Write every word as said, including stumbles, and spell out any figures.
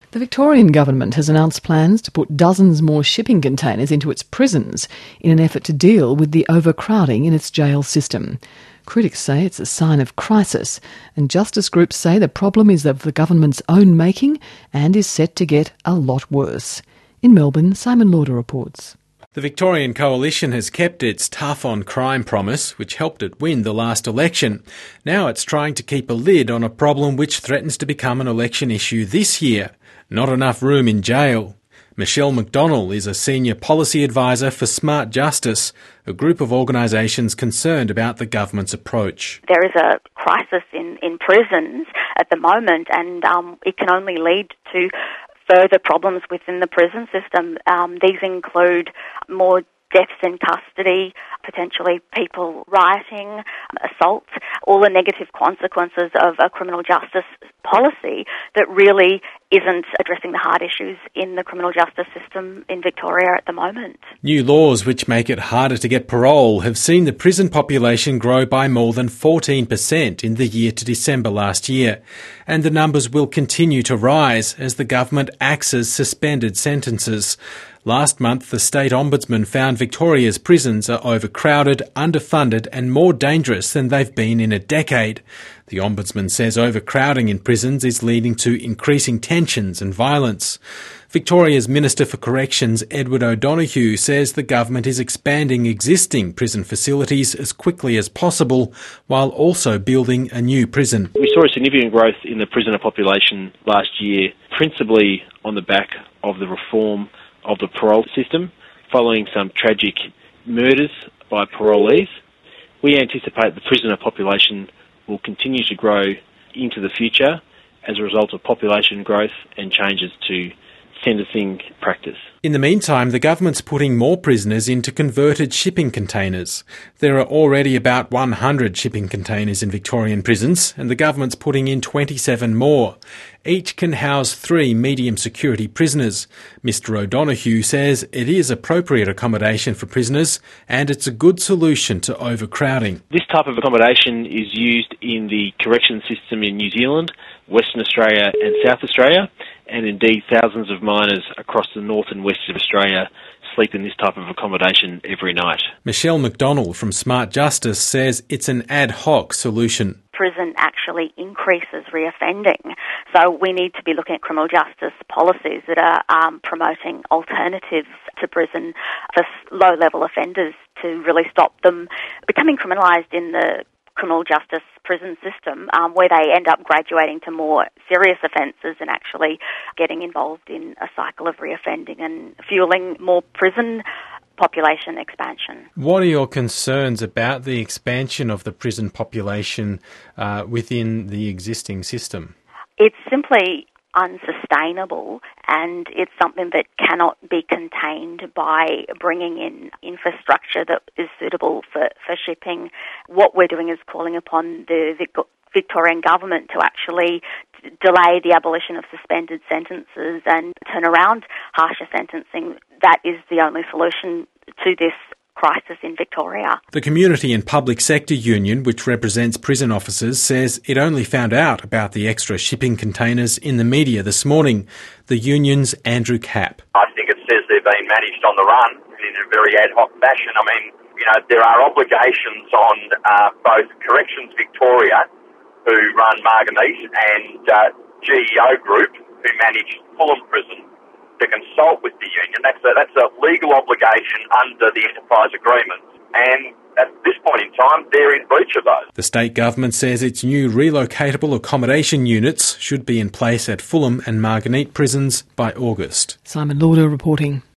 The Victorian government has announced plans to put dozens more shipping containers into its prisons in an effort to deal with the overcrowding in its jail system. Critics say it's a sign of crisis, and justice groups say the problem is of the government's own making and is set to get a lot worse. In Melbourne, Simon Lauder reports. The Victorian Coalition has kept its tough on crime promise, which helped it win the last election. Now it's trying to keep a lid on a problem which threatens to become an election issue this year. Not enough room in jail. Michelle McDonnell is a senior policy advisor for Smart Justice, a group of organisations concerned about the government's approach. There is a crisis in, in prisons at the moment, and um, it can only lead to further problems within the prison system. Um, these include more deaths in custody, potentially people rioting, assault, all the negative consequences of a criminal justice policy that really isn't addressing the hard issues in the criminal justice system in Victoria at the moment. New laws which make it harder to get parole have seen the prison population grow by more than fourteen percent in the year to December last year, and the numbers will continue to rise as the government axes suspended sentences. Last month, the State Ombudsman found Victoria's prisons are overcrowded, underfunded and more dangerous than they've been in a decade. The Ombudsman says overcrowding in prisons is leading to increasing tensions and violence. Victoria's Minister for Corrections, Edward O'Donoghue, says the government is expanding existing prison facilities as quickly as possible while also building a new prison. We saw a significant growth in the prisoner population last year, principally on the back of the reform of the parole system, following some tragic murders by parolees. We anticipate the prisoner population will continue to grow into the future as a result of population growth and changes to sentencing practice. In the meantime, the government's putting more prisoners into converted shipping containers. There are already about one hundred shipping containers in Victorian prisons, and the government's putting in twenty-seven more. Each can house three medium security prisoners. Mister O'Donoghue says it is appropriate accommodation for prisoners, and it's a good solution to overcrowding. This type of accommodation is used in the correction system in New Zealand, Western Australia and South Australia, and indeed thousands of miners across the north and west of Australia sleep in this type of accommodation every night. Michelle McDonnell from Smart Justice says it's an ad hoc solution. Prison actually increases reoffending, so we need to be looking at criminal justice policies that are um, promoting alternatives to prison for low-level offenders to really stop them becoming criminalised in the criminal justice prison system, um, where they end up graduating to more serious offences and actually getting involved in a cycle of reoffending and fuelling more prison population expansion. What are your concerns about the expansion of the prison population uh, within the existing system? It's simply unsustainable, and it's something that cannot be contained by bringing in infrastructure that is suitable for, for shipping. What we're doing is calling upon the Vic- Victorian government to actually d- delay the abolition of suspended sentences and turn around harsher sentencing. That is the only solution to this crisis in Victoria. The Community and Public Sector Union, which represents prison officers, says it only found out about the extra shipping containers in the media this morning. The union's Andrew Capp. I think it says they're being managed on the run in a very ad hoc fashion. I mean, you know, there are obligations on uh, both Corrections Victoria, who run Marganese, and uh, G E O Group, who manage Fulham Prison, to consult with the union. That's a, that's a legal obligation under the enterprise agreement. And at this point in time, they're in breach of those. The state government says its new relocatable accommodation units should be in place at Fulham and Marganese prisons by August. Simon Lauder reporting.